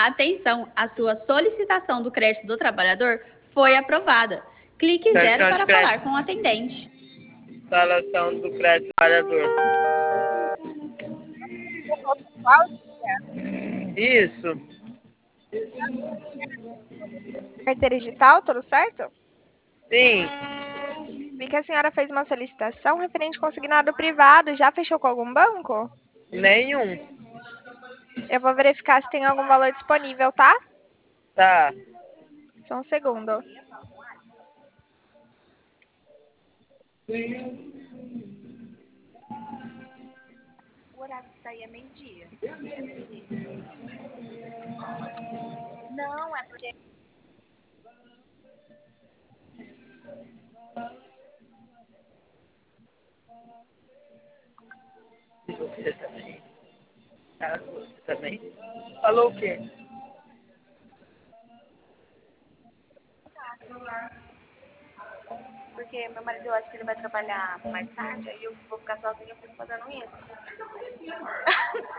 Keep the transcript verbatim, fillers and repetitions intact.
Atenção, a sua solicitação do crédito do trabalhador foi aprovada. Clique zero Instalação de para crédito. falar com o atendente. Instalação do crédito do trabalhador. Isso. Carteira digital, tudo certo? Sim. Vi que a senhora fez uma solicitação referente consignado privado. Já fechou com algum banco? Nenhum. Eu vou verificar se tem algum valor disponível, tá? Tá. Só um segundo. O horário de sair é meio-dia. Não, é porque... E você também. Ah, você também. Falou o quê? Porque meu marido, eu acho que ele vai trabalhar mais tarde, aí eu vou ficar sozinha, eu fico fazendo isso.